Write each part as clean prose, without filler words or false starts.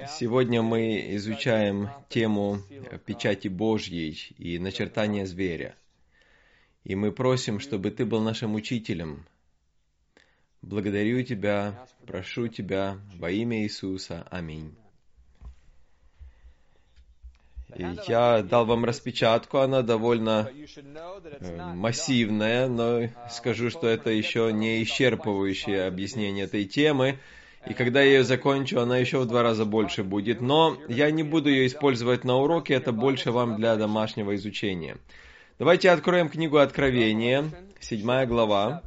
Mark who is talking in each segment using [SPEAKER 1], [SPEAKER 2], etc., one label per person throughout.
[SPEAKER 1] Сегодня мы изучаем тему печати Божьей и начертания зверя. И мы просим, чтобы Ты был нашим учителем. Благодарю Тебя, прошу Тебя во имя Иисуса. Аминь. И я дал вам распечатку, она довольно массивная, но скажу, что это еще не исчерпывающее объяснение этой темы. И когда я ее закончу, она еще в 2 раза больше будет. Но я не буду ее использовать на уроке, это больше вам для домашнего изучения. Давайте откроем книгу Откровения, 7 глава.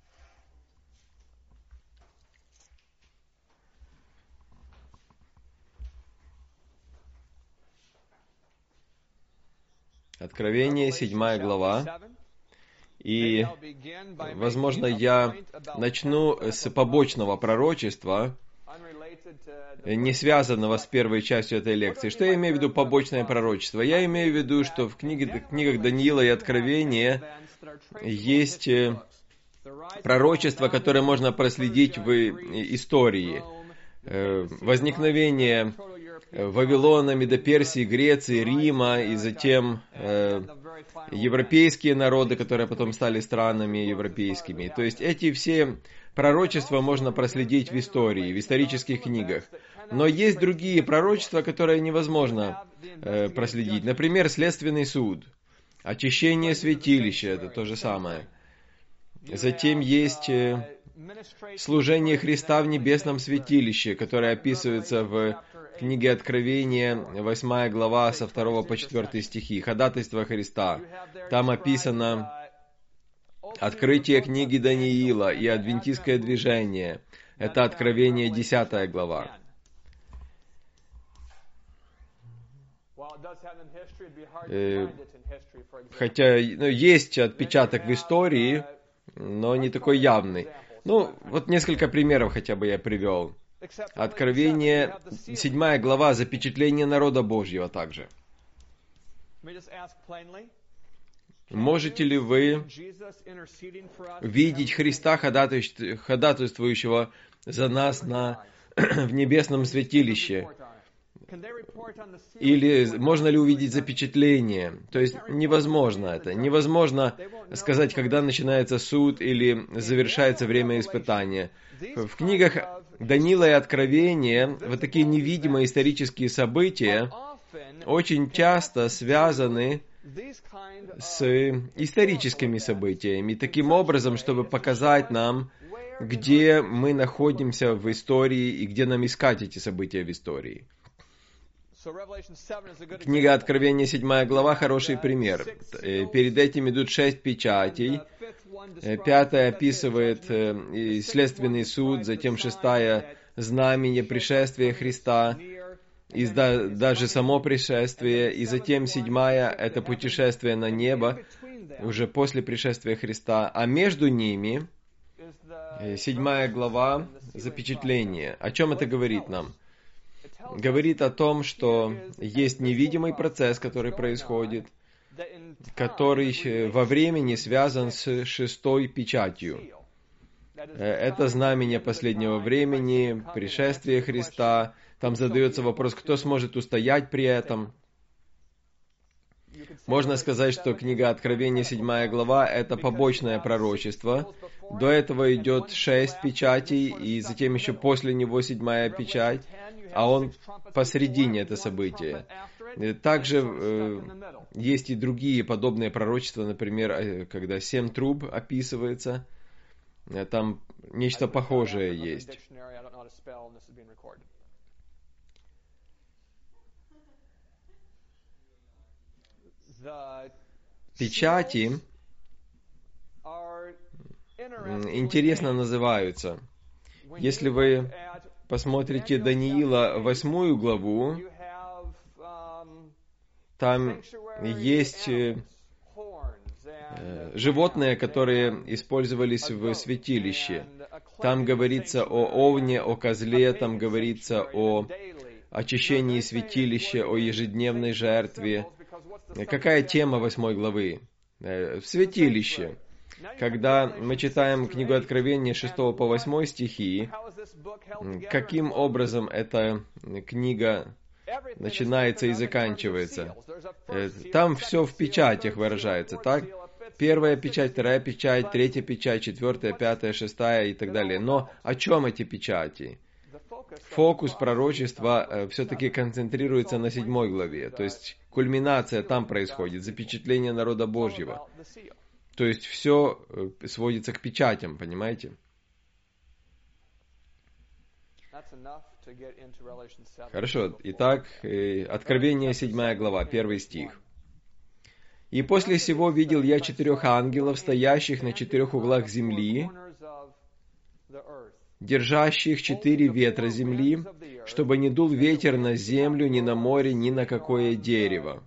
[SPEAKER 1] Откровение, 7 глава. И, возможно, я начну с побочного пророчества, не связанного с первой частью этой лекции. Что я имею в виду побочное пророчество? Я имею в виду, что в книгах Даниила и Откровения есть пророчества, которые можно проследить в истории. Возникновение Вавилона, Медоперсии, Греции, Рима, и затем европейские народы, которые потом стали странами европейскими. То есть эти все пророчества можно проследить в истории, в исторических книгах. Но есть другие пророчества, которые невозможно проследить. Например, следственный суд, очищение святилища, это то же самое. Затем есть служение Христа в небесном святилище, которое описывается в книге Откровения, 8 глава, со 2 по 4 стихи, ходатайство Христа. Там описано открытие книги Даниила и адвентистское движение. Это Откровение, 10 глава. Хотя есть отпечаток в истории, но не такой явный. Вот несколько примеров хотя бы я привел. Откровение, 7 глава, запечатление народа Божьего также. Можете ли вы видеть Христа, ходатайствующего за нас в небесном святилище? Или можно ли увидеть запечатление? То есть невозможно это. Невозможно сказать, когда начинается суд или завершается время испытания. В книгах Даниила и Откровения вот такие невидимые исторические события очень часто связаны с историческими событиями. Таким образом, чтобы показать нам, где мы находимся в истории и где нам искать эти события в истории. Книга Откровения, 7 глава, хороший пример. Перед этим идут 6 печатей. 5 описывает следственный суд, затем 6 знамение пришествия Христа, и даже само пришествие, и затем 7 это путешествие на небо, уже после пришествия Христа. А между ними 7 глава запечатление. О чем это говорит нам? Говорит о том, что есть невидимый процесс, который происходит, который во времени связан с 6 печатью. Это знамение последнего времени, пришествие Христа. Там задается вопрос, кто сможет устоять при этом. Можно сказать, что книга Откровения, 7 глава, это побочное пророчество. До этого идет 6 печатей, и затем еще после него 7 печать, а он посередине это событие. Также есть и другие подобные пророчества, например, когда 7 труб описывается, там нечто похожее есть. Печати интересно называются. Если вы посмотрите Даниила 8 главу, там есть животные, которые использовались в святилище. Там говорится о овне, о козле, там говорится о очищении святилища, о ежедневной жертве. Какая тема 8 главы? В святилище. Когда мы читаем книгу Откровения 6 по 8 стихи, каким образом эта книга начинается и заканчивается? Там все в печатях выражается, так? Первая печать, вторая печать, третья печать, четвертая, пятая, шестая и так далее. Но о чем эти печати? Фокус пророчества все-таки концентрируется на 7 главе, то есть кульминация там происходит, запечатление народа Божьего. То есть все сводится к печатям, понимаете? Хорошо, итак, Откровение 7 глава, 1 стих. «И после сего видел я 4 ангелов, стоящих на 4 углах земли, держащих 4 ветра земли, чтобы не дул ветер на землю, ни на море, ни на какое дерево».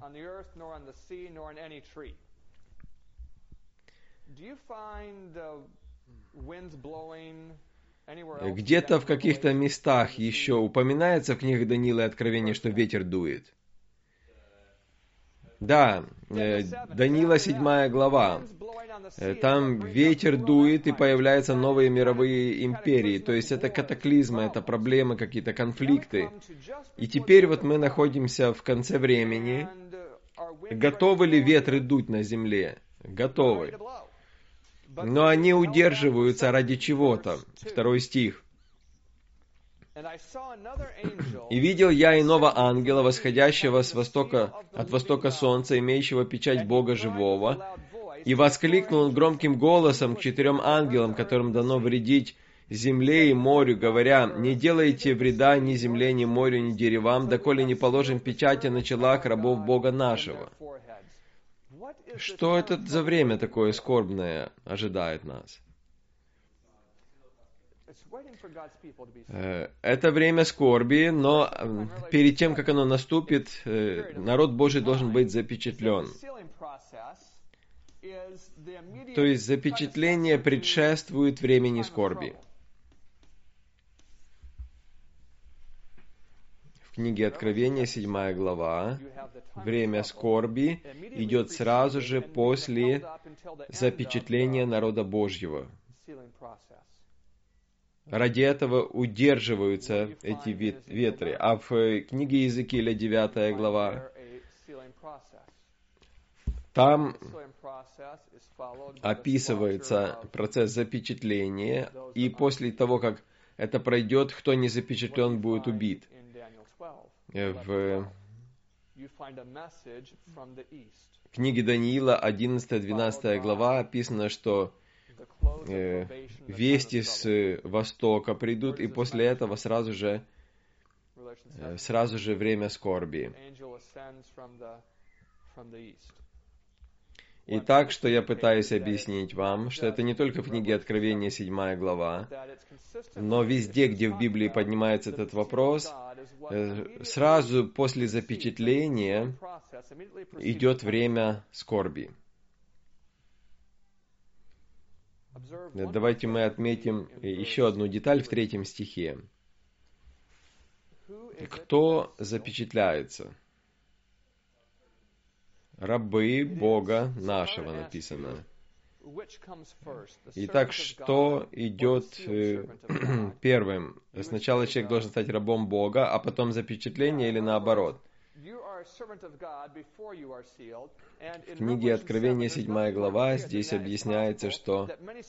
[SPEAKER 1] Где-то в каких-то местах еще упоминается в книгах Даниила и Откровения, что ветер дует. Да, Даниила 7 глава. Там ветер дует и появляются новые мировые империи. То есть это катаклизмы, это проблемы, какие-то конфликты. И теперь вот мы находимся в конце времени. Готовы ли ветры дуть на земле? Готовы. Но они удерживаются ради чего-то. 2 стих. «И видел я иного ангела, восходящего от востока солнца, имеющего печать Бога живого, и воскликнул он громким голосом к 4 ангелам, которым дано вредить земле и морю, говоря: не делайте вреда ни земле, ни морю, ни деревам, доколе не положим печати на челах рабов Бога нашего». Что это за время такое скорбное ожидает нас? Это время скорби, но перед тем, как оно наступит, народ Божий должен быть запечатлен. То есть запечатление предшествует времени скорби. В книге Откровения, 7 глава, время скорби идет сразу же после запечатления народа Божьего. Ради этого удерживаются эти ветры. А в книге Иезекииля, 9 глава, там описывается процесс запечатления, и после того, как это пройдет, кто не запечатлен, будет убит. В книге Даниила, 11-12 глава, описано, что вести с востока придут, и после этого сразу же время скорби. Итак, что я пытаюсь объяснить вам, что это не только в книге Откровения 7 глава, но везде, где в Библии поднимается этот вопрос, сразу после запечатления идет время скорби. Давайте мы отметим еще одну деталь в 3 стихе. Кто запечатляется? Рабы Бога нашего, написано. Итак, что идет первым? Сначала человек должен стать рабом Бога, а потом запечатление или наоборот? В книге Откровения, 7 глава, здесь объясняется, что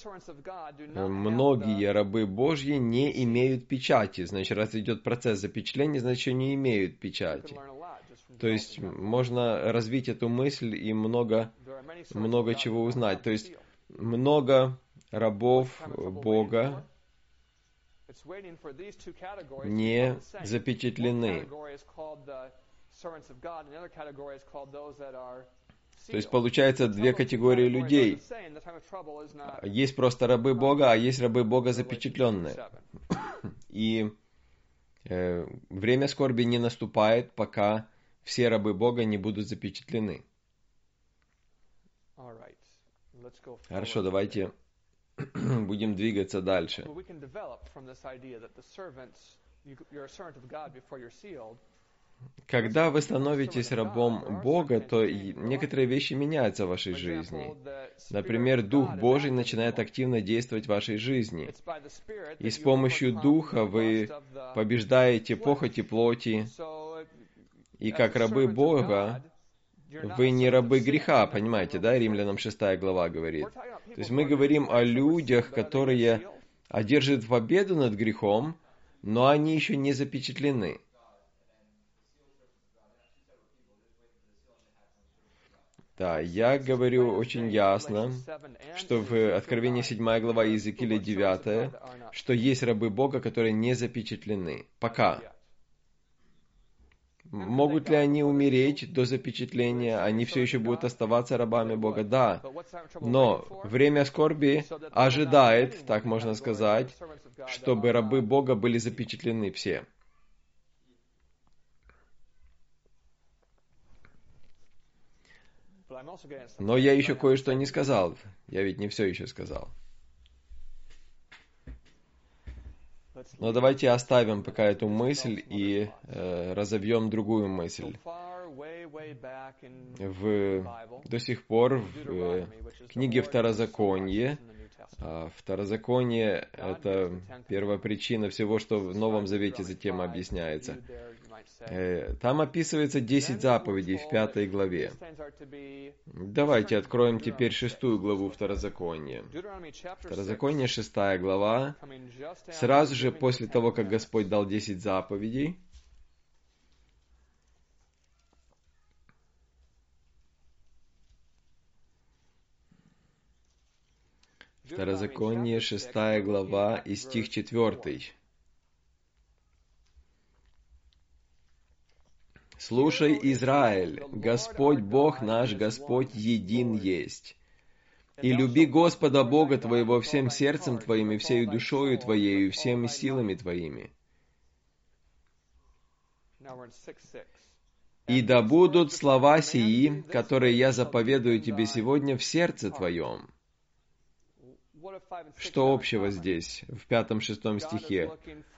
[SPEAKER 1] многие рабы Божьи не имеют печати. Значит, раз идет процесс запечатления, значит, не имеют печати. То есть, можно развить эту мысль и много чего узнать. То есть, много рабов Бога не запечатлены. То есть, получается, 2 категории людей. Есть просто рабы Бога, а есть рабы Бога запечатленные. И время скорби не наступает, пока все рабы Бога не будут запечатлены. Хорошо, давайте будем двигаться дальше. когда вы становитесь рабом Бога, то некоторые вещи меняются в вашей жизни. Например, Дух Божий начинает активно действовать в вашей жизни. И с помощью Духа вы побеждаете похоти плоти. И как рабы Бога, вы не рабы греха, понимаете, да? Римлянам 6 глава говорит. То есть мы говорим о людях, которые одерживают победу над грехом, но они еще не запечатлены. Да, я говорю очень ясно, что в Откровении 7 глава и Иезекииля 9, что есть рабы Бога, которые не запечатлены. Пока. Могут ли они умереть до запечатления? Они все еще будут оставаться рабами Бога? Да. Но время скорби ожидает, так можно сказать, чтобы рабы Бога были запечатлены все. Но я еще кое-что не сказал. Я ведь не все еще сказал. Но давайте оставим пока эту мысль и разовьем другую мысль. До сих пор в книге Второзаконие, Второзаконие — это первопричина всего, что в Новом Завете затем объясняется. Там описывается 10 заповедей в 5 главе. Давайте откроем теперь 6 главу Второзакония. Второзаконие 6 глава. Сразу же после того, как Господь дал 10 заповедей, Второзаконие 6 глава и стих 4. «Слушай, Израиль, Господь Бог наш, Господь един есть. И люби Господа Бога твоего всем сердцем твоим, и всею душою твоею, и всеми силами твоими. И да будут слова сии, которые я заповедую тебе сегодня в сердце твоем». Что общего здесь, в 5-6 стихе?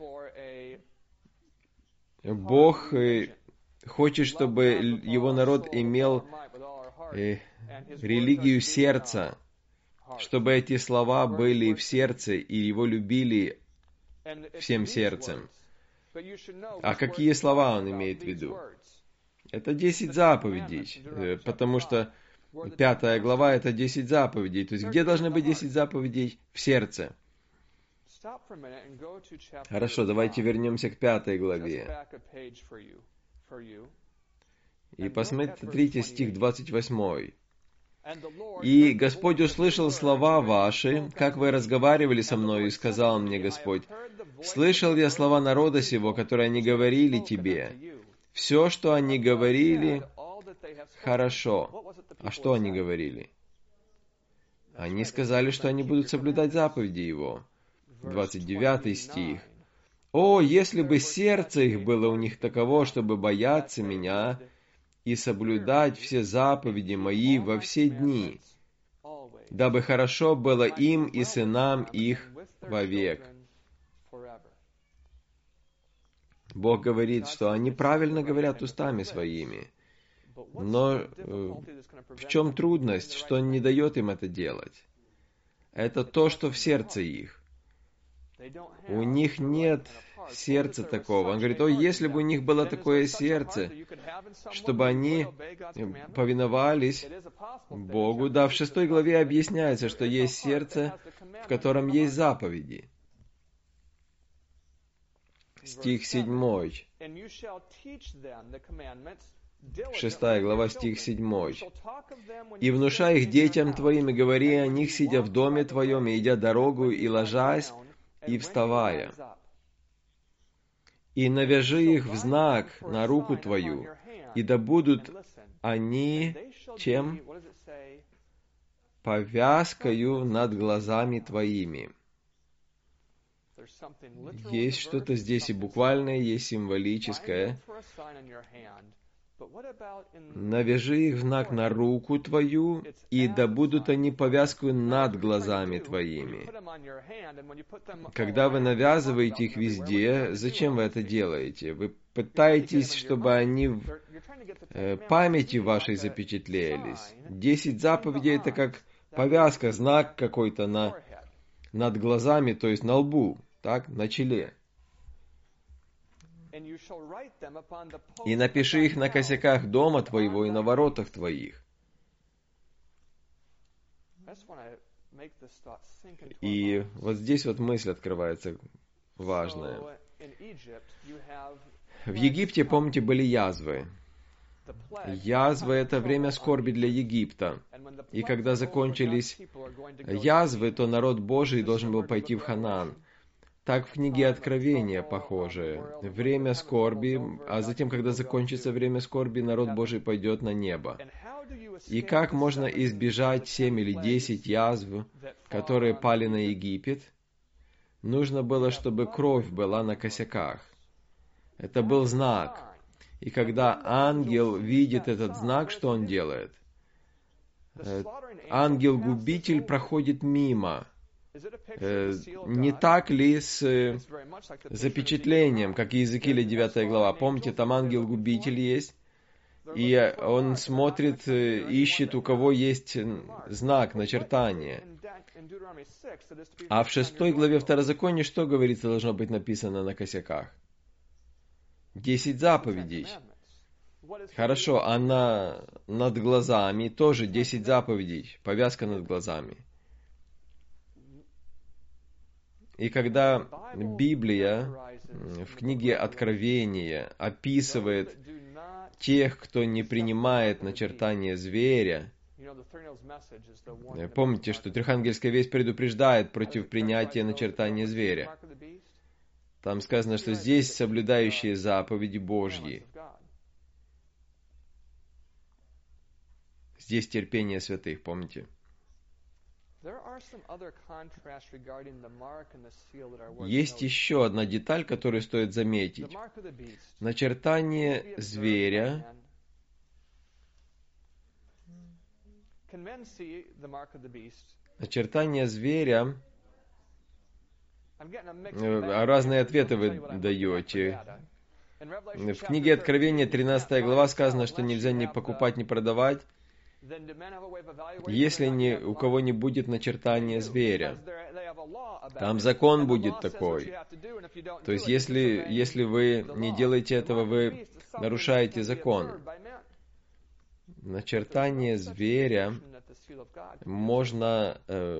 [SPEAKER 1] Бог хочет, чтобы его народ имел религию сердца, чтобы эти слова были в сердце, и его любили всем сердцем. А какие слова он имеет в виду? Это 10 заповедей, потому что 5 глава — это 10 заповедей. То есть, где должны быть 10 заповедей? В сердце. Хорошо, давайте вернемся к 5 главе. И посмотрите стих 28. «И Господь услышал слова ваши, как вы разговаривали со мною, и сказал мне Господь: слышал я слова народа сего, которые они говорили тебе. Все, что они говорили, хорошо». А что они говорили? Они сказали, что они будут соблюдать заповеди Его. 29 стих. «О, если бы сердце их было у них таково, чтобы бояться Меня и соблюдать все заповеди Мои во все дни, дабы хорошо было им и сынам их вовек». Бог говорит, что они правильно говорят устами своими. Но в чем трудность, что не дает им это делать? Это то, что в сердце их. У них нет сердца такого. Он говорит: о, если бы у них было такое сердце, чтобы они повиновались Богу. Да, в 6 главе объясняется, что есть сердце, в котором есть заповеди. Стих 7. 6 глава, стих 7. «И внушай их детям твоим, и говори о них, сидя в доме твоем, и идя дорогу, и ложась, и вставая. И навяжи их в знак на руку твою, и да будут они чем? Повязкою над глазами твоими». Есть что-то здесь и буквальное, есть символическое. навяжи их в знак на руку твою, и да будут они повязкою над глазами твоими. Когда вы навязываете их везде, зачем вы это делаете? Вы пытаетесь, чтобы они в памяти вашей запечатлелись. 10 заповедей — это как повязка, знак какой-то над глазами, то есть на лбу, так, на челе. И напиши их на косяках дома твоего и на воротах твоих. И вот здесь вот мысль открывается важная. В Египте, помните, были язвы. Язвы — это время скорби для Египта. И когда закончились язвы, то народ Божий должен был пойти в Ханаан. Так в книге Откровения похоже. Время скорби, а затем, когда закончится время скорби, народ Божий пойдет на небо. И как можно избежать 7 или 10 язв, которые пали на Египет? Нужно было, чтобы кровь была на косяках. Это был знак. И когда ангел видит этот знак, что он делает? Ангел-губитель проходит мимо. Не так ли с запечатлением, как Иезекииля 9 глава? Помните, там ангел-губитель есть, и он смотрит, ищет, у кого есть знак, начертание. А в 6 главе Второзакония что говорится, должно быть написано на косяках? 10 заповедей. Хорошо, а над глазами тоже 10 заповедей, повязка над глазами. И когда Библия в книге Откровения описывает тех, кто не принимает начертание зверя, помните, что Трехангельская весть предупреждает против принятия начертания зверя. Там сказано, что здесь соблюдающие заповеди Божьи. Здесь терпение святых, помните? Есть еще одна деталь, которую стоит заметить. Начертание зверя разные ответы вы даете. В книге Откровения 13 глава сказано, что нельзя ни покупать, ни продавать, если у кого не будет начертания зверя. Там закон будет такой. То есть, если вы не делаете этого, вы нарушаете закон. Начертание зверя можно...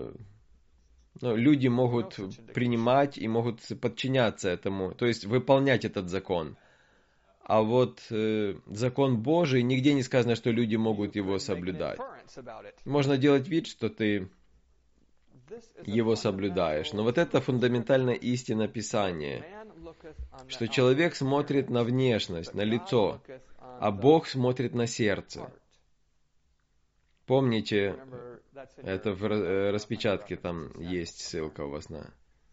[SPEAKER 1] люди могут принимать и могут подчиняться этому, то есть выполнять этот закон. А вот закон Божий, нигде не сказано, что люди могут его соблюдать. Можно делать вид, что ты его соблюдаешь. Но вот это фундаментальная истина Писания, что человек смотрит на внешность, на лицо, а Бог смотрит на сердце. Помните, это в распечатке там есть ссылка у вас на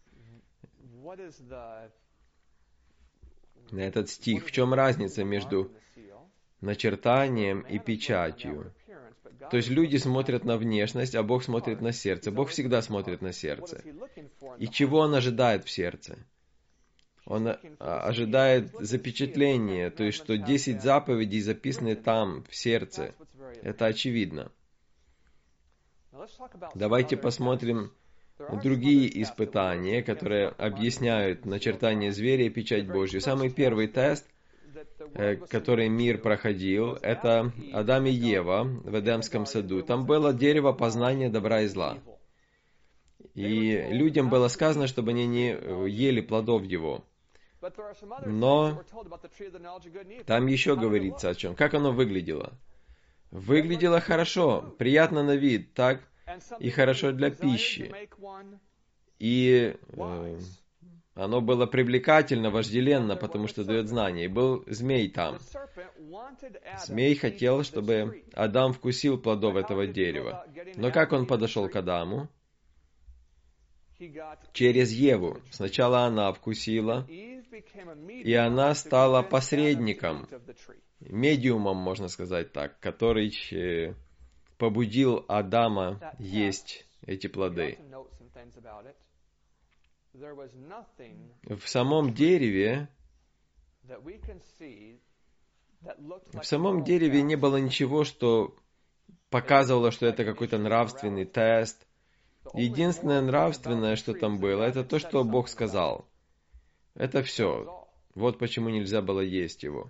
[SPEAKER 1] этот стих. В чем разница между начертанием и печатью? То есть люди смотрят на внешность, а Бог смотрит на сердце. Бог всегда смотрит на сердце. И чего Он ожидает в сердце? Он ожидает запечатления, то есть что 10 заповедей записаны там, в сердце. Это очевидно. Давайте посмотрим другие испытания, которые объясняют начертание зверя и печать Божью. Самый первый тест, который мир проходил, это Адам и Ева в Эдемском саду. Там было дерево познания добра и зла. И людям было сказано, чтобы они не ели плодов его. Но там еще говорится о чем. Как оно выглядело? Выглядело хорошо, приятно на вид, так? И хорошо для пищи. И оно было привлекательно, вожделенно, потому что дает знания. И был змей там. Змей хотел, чтобы Адам вкусил плодов этого дерева. Но как он подошел к Адаму? Через Еву. Сначала она вкусила, и она стала посредником медиумом, можно сказать так, который побудил Адама есть эти плоды. В самом дереве не было ничего, что показывало, что это какой-то нравственный тест. Единственное нравственное, что там было, это то, что Бог сказал. Это все. Вот почему нельзя было есть его.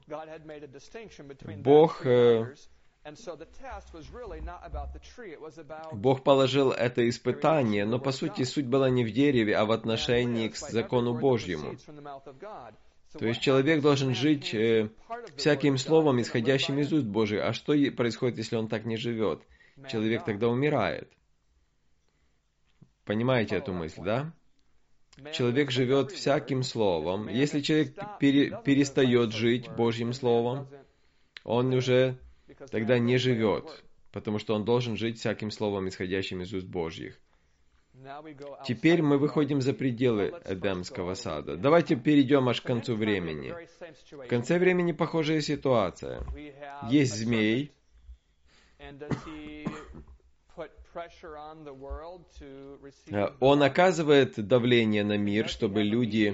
[SPEAKER 1] Бог положил это испытание, но по сути суть была не в дереве, а в отношении к закону Божьему. То есть человек должен жить всяким словом, исходящим из уст Божьих. А что происходит, если он так не живет? Человек тогда умирает. Понимаете эту мысль, да? Человек живет всяким словом. Если человек перестает жить Божьим словом, он уже тогда не живет, потому что он должен жить всяким словом, исходящим из уст Божьих. Теперь мы выходим за пределы Эдемского сада. Давайте перейдем аж к концу времени. В конце времени похожая ситуация. Есть змей. Он оказывает давление на мир, чтобы люди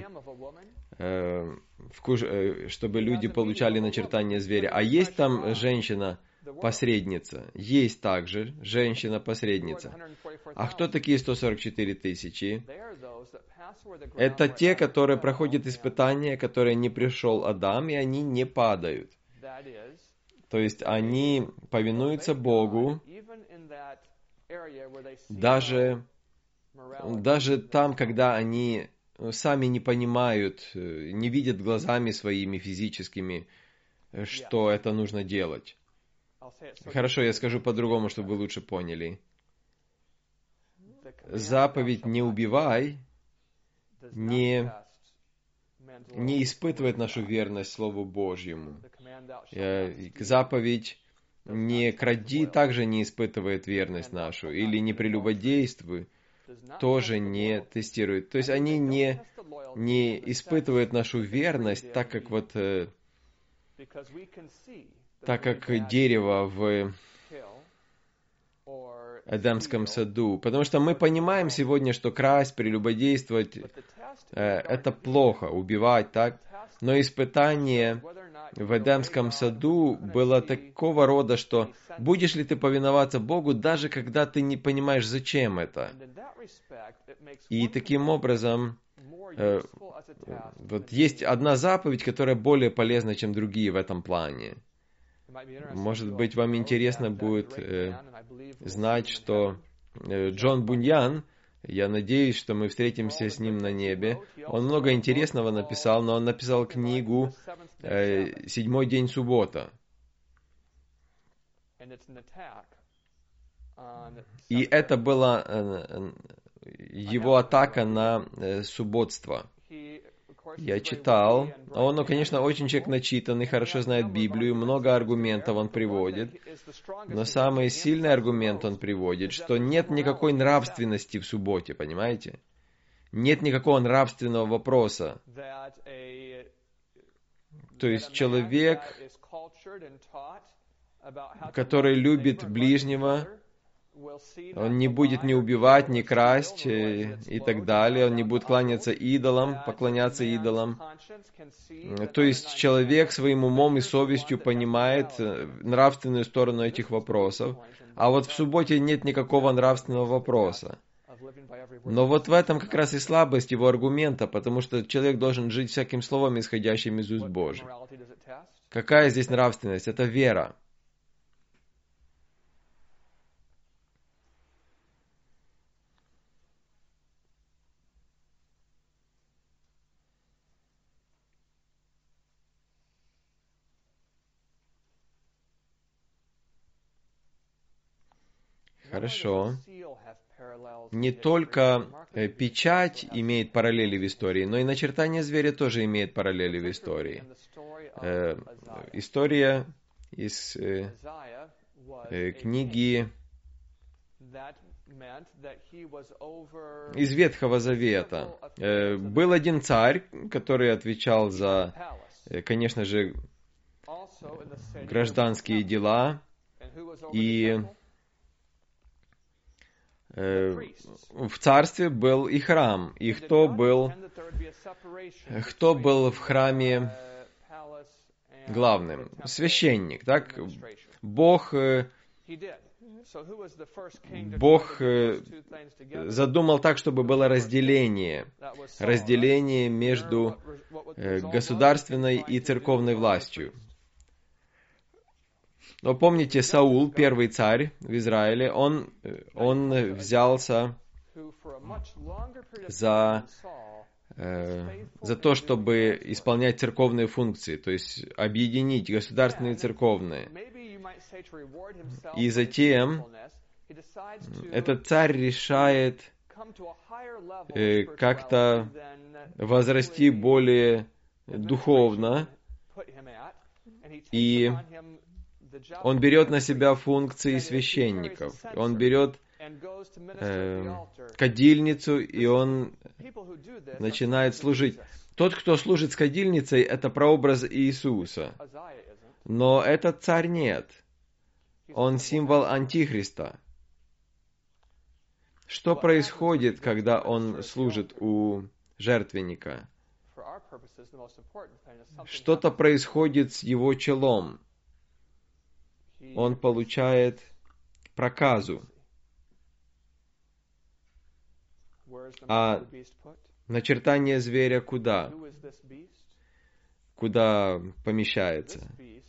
[SPEAKER 1] получали начертание зверя. А есть там женщина-посредница. Есть также женщина-посредница. А кто такие 144 тысячи? Это те, которые проходят испытания, которые не пришел Адам, и они не падают. То есть они повинуются Богу, даже там, когда они сами не понимают, не видят глазами своими физическими, что это нужно делать. Хорошо, я скажу по-другому, чтобы вы лучше поняли. Заповедь «не убивай» не испытывает нашу верность Слову Божьему. Заповедь «не кради» также не испытывает верность нашу. Или «не прелюбодействуй» тоже не тестирует. То есть они не испытывают нашу верность, так как дерево в Эдемском саду. Потому что мы понимаем сегодня, что красть, прелюбодействовать это плохо, убивать, так? Но испытание в Эдемском саду было такого рода, что будешь ли ты повиноваться Богу, даже когда ты не понимаешь, зачем это. И таким образом, вот есть одна заповедь, которая более полезна, чем другие в этом плане. Может быть, вам интересно будет знать, что Джон Буньян, я надеюсь, что мы встретимся с ним на небе. Он много интересного написал, но он написал книгу «Седьмой день суббота». И это была его атака на субботство. Я читал. Он, конечно, очень человек начитанный, хорошо знает Библию, много аргументов он приводит. Но самый сильный аргумент он приводит, что нет никакой нравственности в субботе, понимаете? Нет никакого нравственного вопроса. То есть человек, который любит ближнего, он не будет ни убивать, ни красть и так далее. Он не будет кланяться идолам, поклоняться идолам. То есть человек своим умом и совестью понимает нравственную сторону этих вопросов. А вот в субботе нет никакого нравственного вопроса. Но вот в этом как раз и слабость его аргумента, потому что человек должен жить всяким словом, исходящим из уст Божьих. Какая здесь нравственность? Это вера. Хорошо. Не только печать имеет параллели в истории, но и начертание зверя тоже имеет параллели в истории. История из книги из Ветхого Завета. Был один царь, который отвечал за, конечно же, гражданские дела, и в царстве был и храм. И кто был в храме главным? Священник, так? Бог задумал так, чтобы было разделение между государственной и церковной властью. Но помните, Саул, первый царь в Израиле, он взялся за то, чтобы исполнять церковные функции, то есть объединить государственные и церковные. И затем этот царь решает как-то возрасти более духовно, и он берет на себя функции священников. Он берет кадильницу, и он начинает служить. Тот, кто служит с кадильницей, это прообраз Иисуса. Но этот царь нет. Он символ Антихриста. Что происходит, когда он служит у жертвенника? Что-то происходит с его челом. Он получает проказу. А начертание зверя куда? Куда помещается?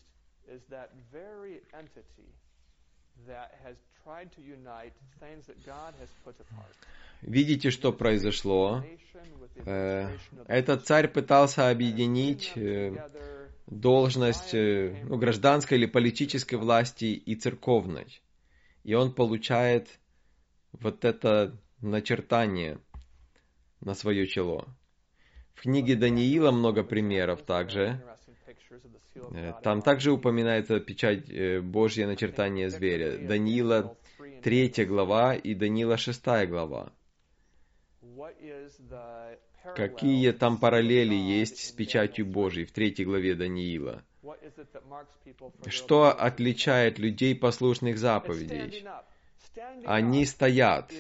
[SPEAKER 1] Видите, что произошло? Этот царь пытался объединить должность гражданской или политической власти и церковной. И он получает вот это начертание на свое чело. В книге Даниила много примеров также. Там также упоминается печать Божья, начертание зверя. Даниила 3 глава и Даниила 6 глава. Какие там параллели есть с печатью Божьей в 3 главе Даниила? Что отличает людей, послушных заповедей? Они стоят.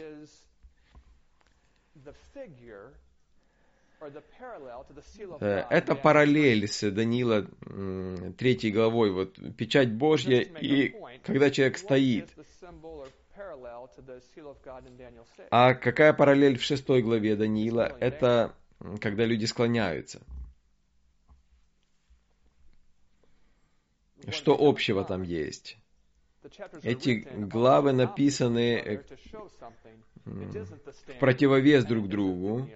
[SPEAKER 1] Это параллель с Даниила 3 главой. Вот печать Божья, и когда человек стоит. А какая параллель в 6 главе Даниила? Это когда люди склоняются. Что общего там есть? Эти главы написаны в противовес друг другу.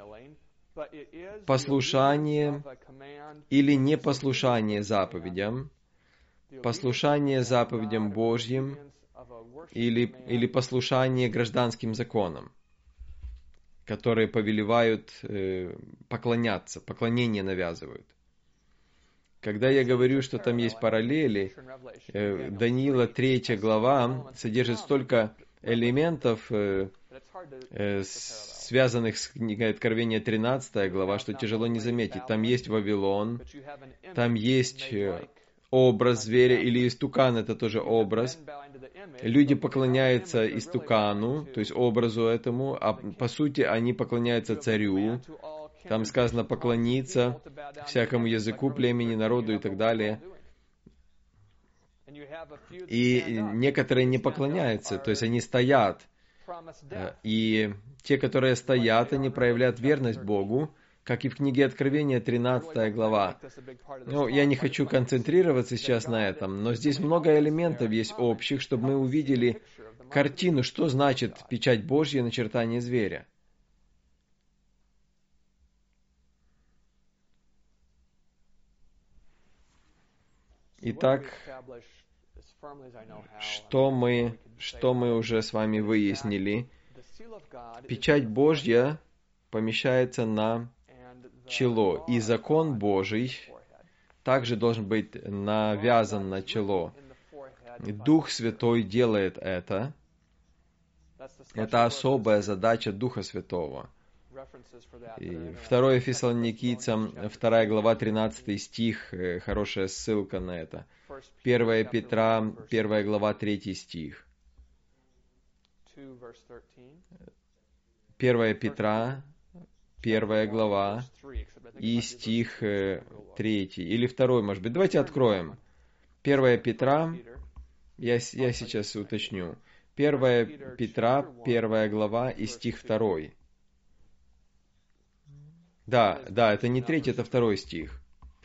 [SPEAKER 1] Послушание или непослушание заповедям, послушание заповедям Божьим или послушание гражданским законам, которые повелевают поклоняться, поклонение навязывают. Когда я говорю, что там есть параллели, Даниила 3 глава содержит столько элементов, связанных с книгой Откровения 13 глава, что тяжело не заметить. Там есть Вавилон, там есть образ зверя, или истукан, это тоже образ. Люди поклоняются истукану, то есть образу этому, а по сути они поклоняются царю. Там сказано поклониться всякому языку, племени, народу и так далее. И некоторые не поклоняются, то есть они стоят. И те, которые стоят, они проявляют верность Богу, как и в книге Откровения 13 глава. Я не хочу концентрироваться сейчас на этом, но здесь много элементов есть общих, чтобы мы увидели картину, что значит печать Божья, начертание зверя. Итак, что мы уже с вами выяснили? Печать Божья помещается на чело, и закон Божий также должен быть навязан на чело. Дух Святой делает это. Это особая задача Духа Святого. И 2 Фессалоникийцам, 2 глава, 13 стих, хорошая ссылка на это. 1 Петра, 1 глава, 3 стих. 1 Петра, 1 глава и стих 3. Или 2, может быть. Давайте откроем. 1 Петра, я сейчас уточню. 1 Петра, 1 глава и стих 2. Да, это не 3, это 2 стих.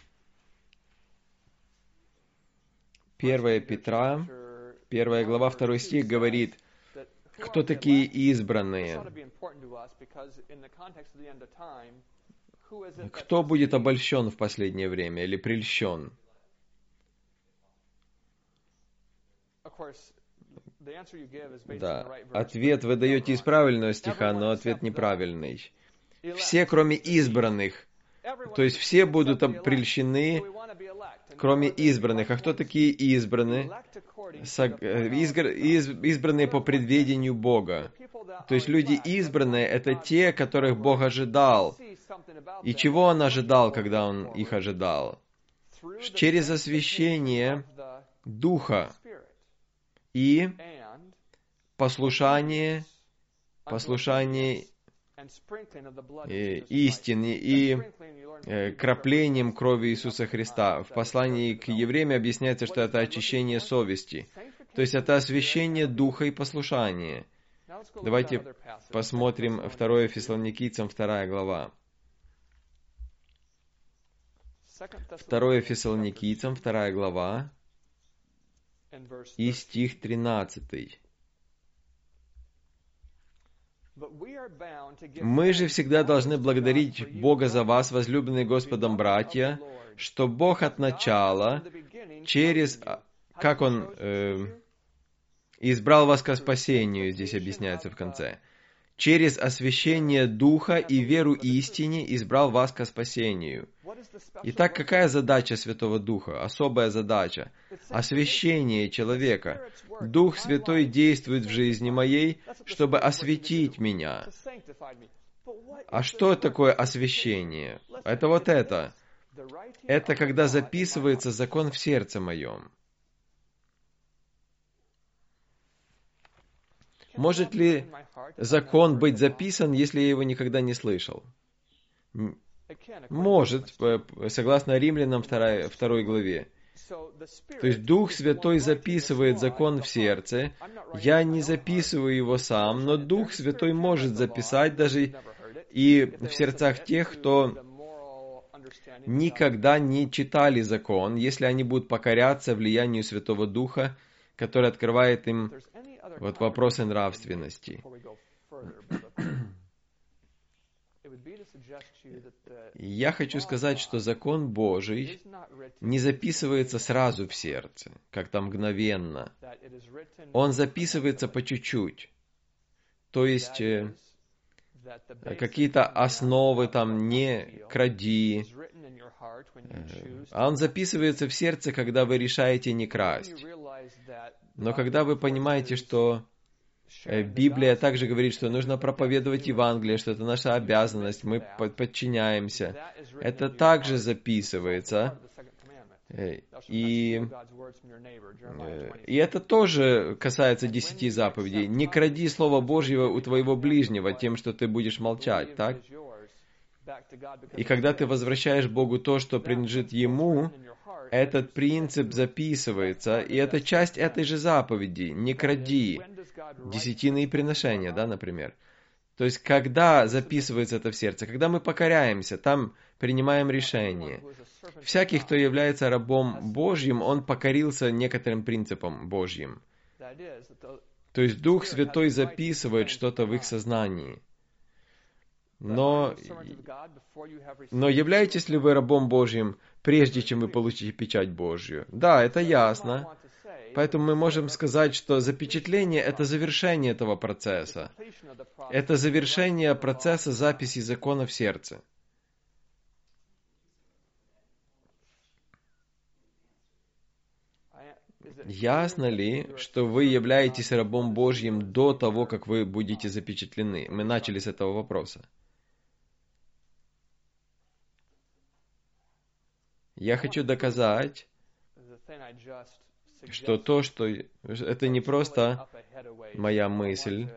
[SPEAKER 1] 1 Петра, 1 глава, 2 стих говорит, кто такие избранные? Кто будет обольщен в последнее время или прельщен? Да, ответ вы даете из правильного стиха, но ответ неправильный. Все, кроме избранных. То есть все будут прельщены, кроме избранных. А кто такие избранные? Избранные по предведению Бога. То есть люди избранные — это те, которых Бог ожидал. И чего Он ожидал, когда Он их ожидал? Через освящение Духа и послушание истины и краплением крови Иисуса Христа. В послании к евреям объясняется, что это очищение совести. То есть это освящение Духа и послушание. Давайте посмотрим 2 Фессалоникийцам, 2 глава. 2 Фессалоникийцам, 2 глава и стих 13. Мы же всегда должны благодарить Бога за вас, возлюбленные Господом братья, что Бог от начала, через, как Он избрал вас ко спасению, здесь объясняется в конце, через освящение Духа и веру истине избрал вас ко спасению. Итак, какая задача Святого Духа? Особая задача. Освящение человека. Дух Святой действует в жизни моей, чтобы осветить меня. А что такое освящение? Это вот это. Это когда записывается закон в сердце моем. Может ли закон быть записан, если я его никогда не слышал? Может, согласно Римлянам 2 главе. То есть Дух Святой записывает закон в сердце. Я не записываю его сам, но Дух Святой может записать даже и в сердцах тех, кто никогда не читали закон, если они будут покоряться влиянию Святого Духа, который открывает им вот вопросы нравственности. Я хочу сказать, что закон Божий не записывается сразу в сердце, как-то мгновенно. Он записывается по чуть-чуть. То есть какие-то основы там не кради. А он записывается в сердце, когда вы решаете не красть. Но когда вы понимаете, что Библия также говорит, что нужно проповедовать Евангелие, что это наша обязанность, мы подчиняемся. Это также записывается. И это тоже касается 10 заповедей. Не кради Слово Божьего у твоего ближнего тем, что ты будешь молчать, так? И когда ты возвращаешь Богу то, что принадлежит Ему, этот принцип записывается, и это часть этой же заповеди. Не кради. Десятины и приношения, да, например. То есть, когда записывается это в сердце, когда мы покоряемся, там принимаем решение. Всякий, кто является рабом Божьим, он покорился некоторым принципам Божьим. То есть, Дух Святой записывает что-то в их сознании. Но являетесь ли вы рабом Божьим, прежде чем вы получите печать Божью? Да, это ясно. Поэтому мы можем сказать, что запечатление — это завершение этого процесса. Это завершение процесса записи закона в сердце. Ясно ли, что вы являетесь рабом Божьим до того, как вы будете запечатлены? Мы начали с этого вопроса. Я хочу доказать, что это не просто моя мысль.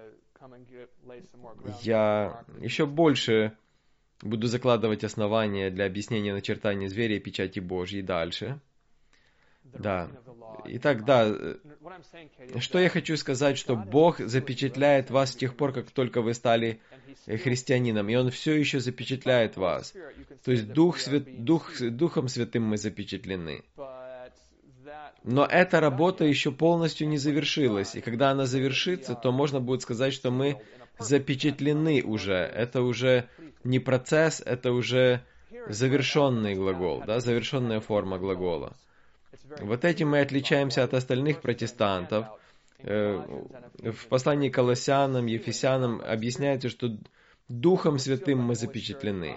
[SPEAKER 1] Я еще больше буду закладывать основания для объяснения начертаний зверя и печати Божьей дальше. Да. Итак, да, что я хочу сказать, что Бог запечатляет вас с тех пор, как только вы стали христианином, и Он все еще запечатляет вас. То есть Духом Святым мы запечатлены. Но эта работа еще полностью не завершилась, и когда она завершится, то можно будет сказать, что мы запечатлены уже. Это уже не процесс, это уже завершенный глагол, да, завершенная форма глагола. Вот этим мы отличаемся от остальных протестантов. В послании к Колоссянам, Ефесянам объясняется, что Духом Святым мы запечатлены.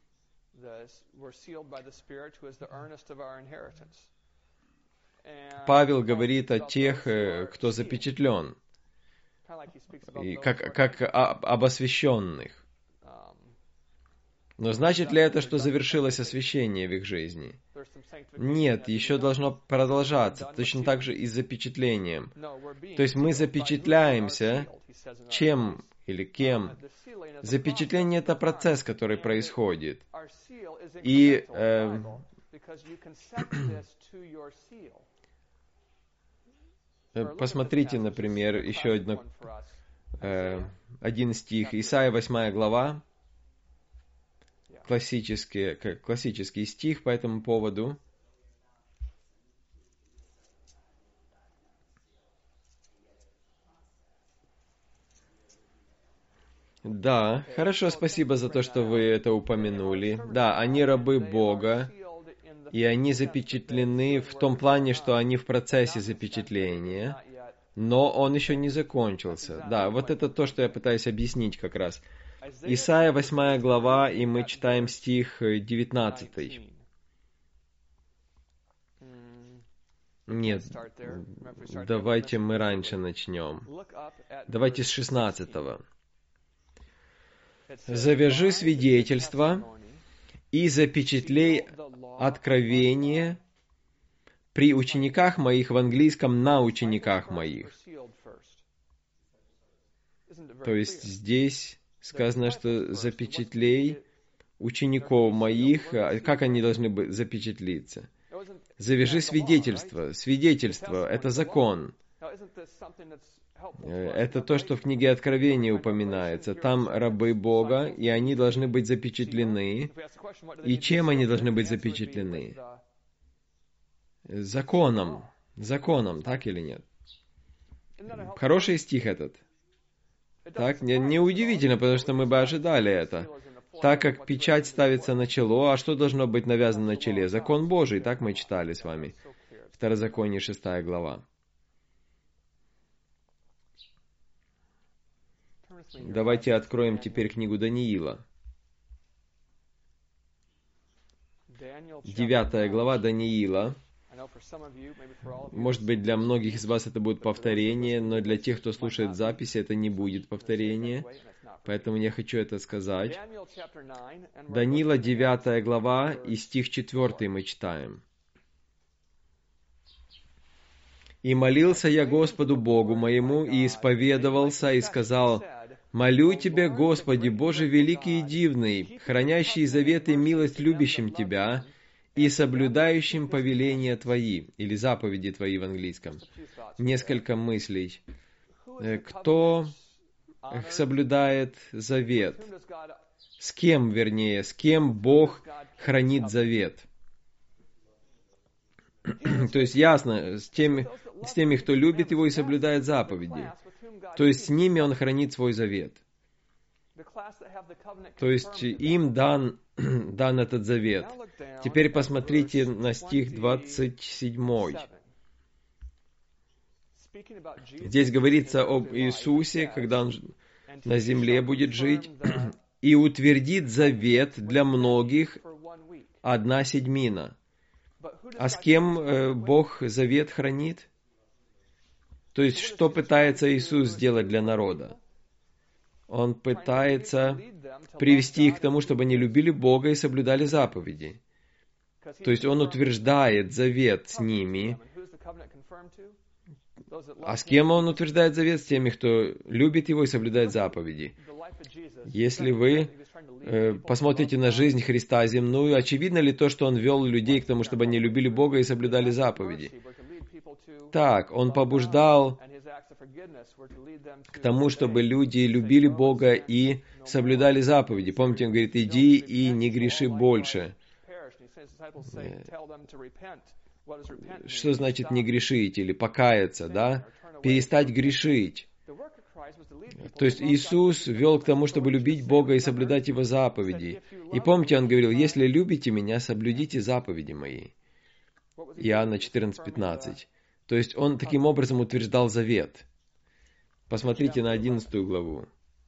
[SPEAKER 1] Павел говорит о тех, кто запечатлен, и как об освященных. Но значит ли это, что завершилось освящение в их жизни? Нет, еще должно продолжаться, точно так же и с запечатлением. То есть мы запечатляемся чем или кем? Запечатление — это процесс, который происходит. И посмотрите, например, еще один стих, Исайя 8 глава, классический стих по этому поводу. Да, хорошо, спасибо за то, что вы это упомянули. Да, они рабы Бога, и они запечатлены в том плане, что они в процессе запечатления, но он еще не закончился. Да, вот это то, что я пытаюсь объяснить как раз. Исайя 8 глава, и мы читаем стих 19. Нет, давайте мы раньше начнем. Давайте с 16. «Завяжи свидетельство и запечатлей откровение при учениках моих», в английском «на учениках моих». То есть здесь сказано, что запечатлей учеников моих. Как они должны запечатлиться? Завяжи свидетельство. Свидетельство — это закон. Это то, что в книге Откровения упоминается. Там рабы Бога, и они должны быть запечатлены. И чем они должны быть запечатлены? Законом. Законом, так или нет? Хороший стих этот. Так, неудивительно, потому что мы бы ожидали это. Так как печать ставится на чело, а что должно быть навязано на челе? Закон Божий, так мы читали с вами. Второзаконие, 6 глава. Давайте откроем теперь книгу Даниила. 9 глава Даниила. Может быть, для многих из вас это будет повторение, но для тех, кто слушает записи, это не будет повторение. Поэтому я хочу это сказать. Даниила, 9 глава, и стих 4 мы читаем. «И молился я Господу Богу моему, и исповедовался, и сказал: молю Тебя, Господи, Боже великий и дивный, хранящий завет и милость любящим Тебя, и соблюдающим повеления Твои», или заповеди Твои в английском. Несколько мыслей. Кто соблюдает завет? С кем, вернее, с кем Бог хранит завет? То есть ясно, с теми, кто любит Его и соблюдает заповеди. То есть с ними Он хранит свой завет. То есть им дан этот завет. Теперь посмотрите на стих 27. Здесь говорится об Иисусе, когда Он на земле будет жить, и утвердит завет для многих 1/7. А с кем Бог завет хранит? То есть, что пытается Иисус сделать для народа? Он пытается привести их к тому, чтобы они любили Бога и соблюдали заповеди. То есть Он утверждает завет с ними. А с кем Он утверждает завет? С теми, кто любит Его и соблюдает заповеди. Если вы посмотрите на жизнь Христа земную, очевидно ли то, что Он вел людей к тому, чтобы они любили Бога и соблюдали заповеди? Так, Он побуждал к тому, чтобы люди любили Бога и соблюдали заповеди. Помните, Он говорит, иди и не греши больше. Что значит не грешить или покаяться, да? Перестать грешить. То есть Иисус вел к тому, чтобы любить Бога и соблюдать Его заповеди. И помните, Он говорил, если любите Меня, соблюдите заповеди Мои. Иоанна 14:15. То есть Он таким образом утверждал завет. Посмотрите на 11 главу.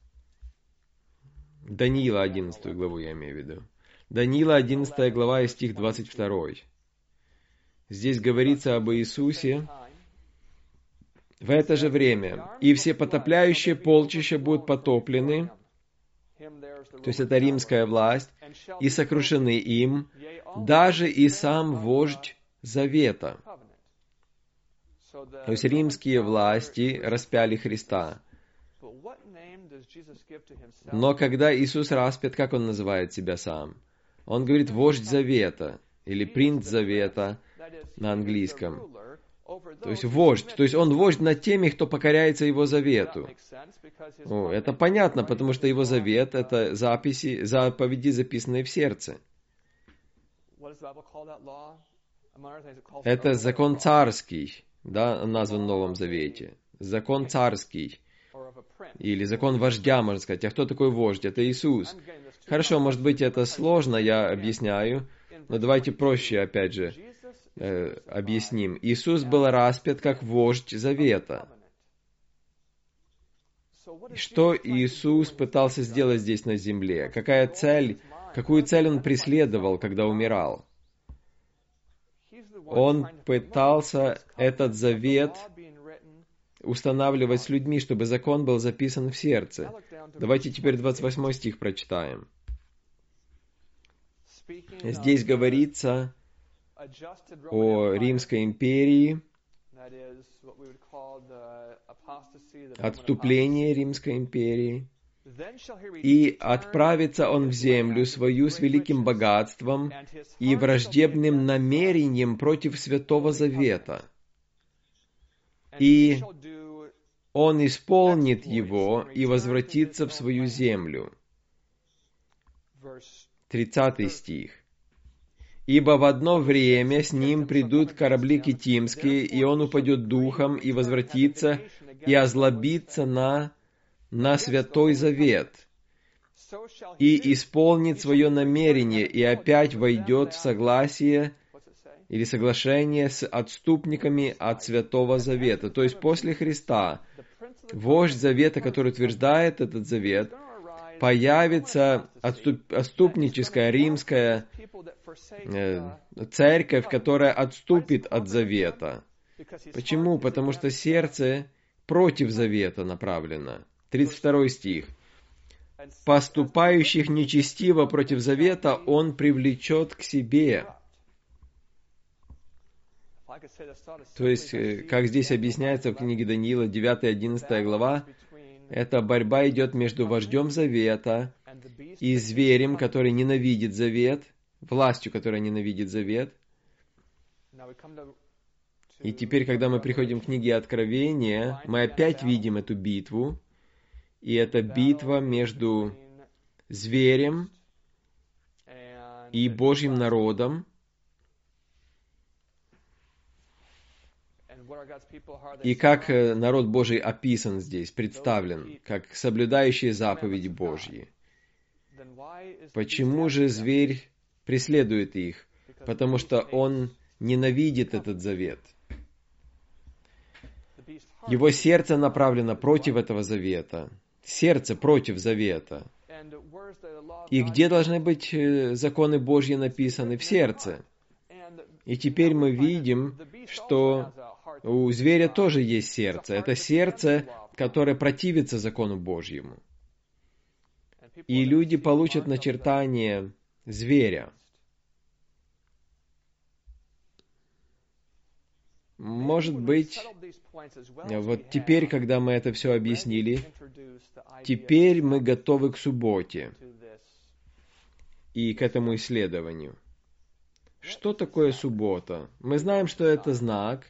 [SPEAKER 1] Даниила 11 главу я имею в виду. Даниила 11 глава и стих 22. Здесь говорится об Иисусе. В это же время и все потопляющие полчища будут потоплены, то есть это римская власть, и сокрушены им, даже и сам вождь завета. То есть римские власти распяли Христа. Но когда Иисус распят, как Он называет себя сам? Он говорит вождь завета, или принц завета на английском. То есть вождь. То есть Он вождь над теми, кто покоряется Его завету. Это понятно, потому что Его завет — это заповеди, записанные в сердце. Это закон царский, да, назван в Новом Завете. Закон царский. Или закон вождя, можно сказать. А кто такой вождь? Это Иисус. Хорошо, может быть, это сложно, я объясняю. Но давайте проще, опять же, объясним. Иисус был распят как вождь завета. Что Иисус пытался сделать здесь на земле? Какую цель Он преследовал, когда умирал? Он пытался этот завет устанавливать с людьми, чтобы закон был записан в сердце. Давайте теперь 28 стих прочитаем. Здесь говорится о Римской империи, отступлении Римской империи. «И отправится он в землю свою с великим богатством и враждебным намерением против Святого Завета. И он исполнит его и возвратится в свою землю». 30 стих. «Ибо в одно время с ним придут корабли китимские, и он упадет духом, и возвратится, и озлобится на Святой Завет, и исполнит свое намерение, и опять войдет в согласие или соглашение с отступниками от Святого Завета». То есть после Христа вождь Завета, который утверждает этот завет, появится отступническая римская церковь, которая отступит от завета. Почему? Потому что сердце против завета направлено. 32 стих. «Поступающих нечестиво против завета он привлечет к себе». То есть, как здесь объясняется в книге Даниила, 9-11 глава, эта борьба идет между вождем завета и зверем, который ненавидит завет, властью, которая ненавидит завет. И теперь, когда мы приходим к книге Откровения, мы опять видим эту битву. И это битва между зверем и Божьим народом. И как народ Божий описан здесь, представлен, как соблюдающие заповеди Божьи. Почему же зверь преследует их? Потому что он ненавидит этот завет. Его сердце направлено против этого завета. Сердце против завета. И где должны быть законы Божьи написаны? В сердце. И теперь мы видим, что у зверя тоже есть сердце. Это сердце, которое противится закону Божьему. И люди получат начертание зверя. Может быть, вот теперь, когда мы это все объяснили, теперь мы готовы к субботе и к этому исследованию. Что такое суббота? Мы знаем, что это знак.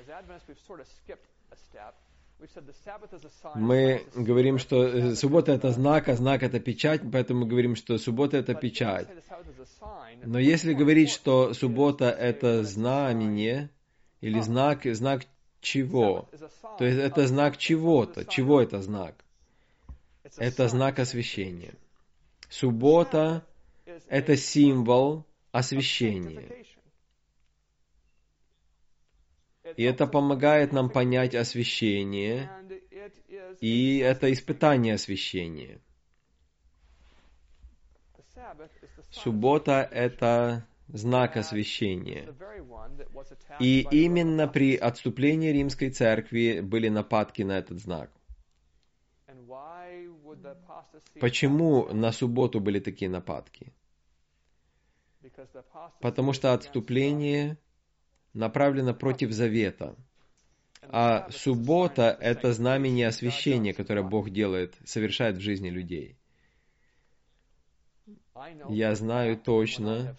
[SPEAKER 1] Мы говорим, что суббота — это знак, а знак — это печать, поэтому мы говорим, что суббота — это печать. Но если говорить, что суббота — это знамение, или знак чего? То есть это знак чего-то. Чего это знак? Это знак освящения. Суббота — это символ освящения. И это помогает нам понять освящение, и это испытание освящения. Суббота — это знак освящения. И именно при отступлении Римской Церкви были нападки на этот знак. Почему на субботу были такие нападки? Потому что отступление направлено против завета. А суббота — это знамение освящения, которое Бог делает, совершает в жизни людей. Я знаю точно,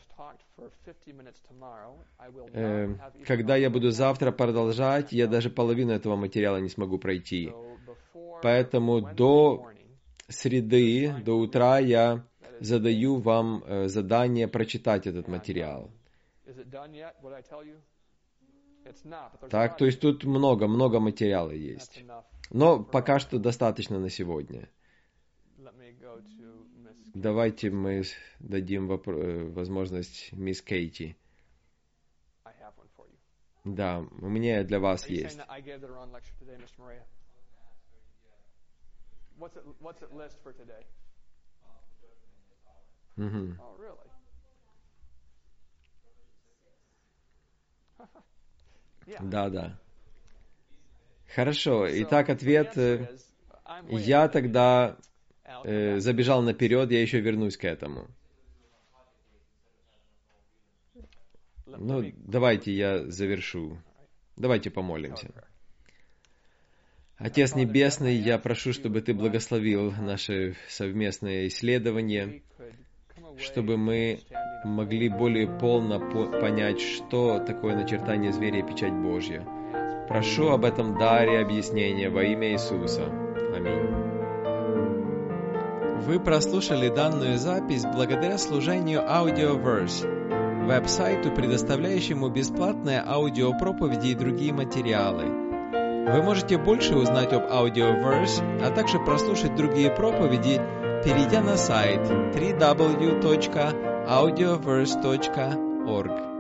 [SPEAKER 1] когда я буду завтра продолжать, я даже половину этого материала не смогу пройти. Поэтому до среды, до утра я задаю вам задание прочитать этот материал. Так, то есть тут много материала есть. Но пока что достаточно на сегодня. Давайте мы дадим возможность мисс Кейти. Да, у меня для вас есть. Да. Хорошо, итак, ответ. Я тогда забежал наперед, я еще вернусь к этому. Ну, давайте я завершу. Давайте помолимся. Отец Небесный, я прошу, чтобы Ты благословил наше совместное исследование, чтобы мы могли более полно понять, что такое начертание зверя и печать Божья. Прошу об этом даре объяснения во имя Иисуса. Аминь. Вы прослушали данную запись благодаря служению Audioverse, веб-сайту, предоставляющему бесплатные аудиопроповеди и другие материалы. Вы можете больше узнать об Audioverse, а также прослушать другие проповеди, перейдя на сайт www.audioverse.org.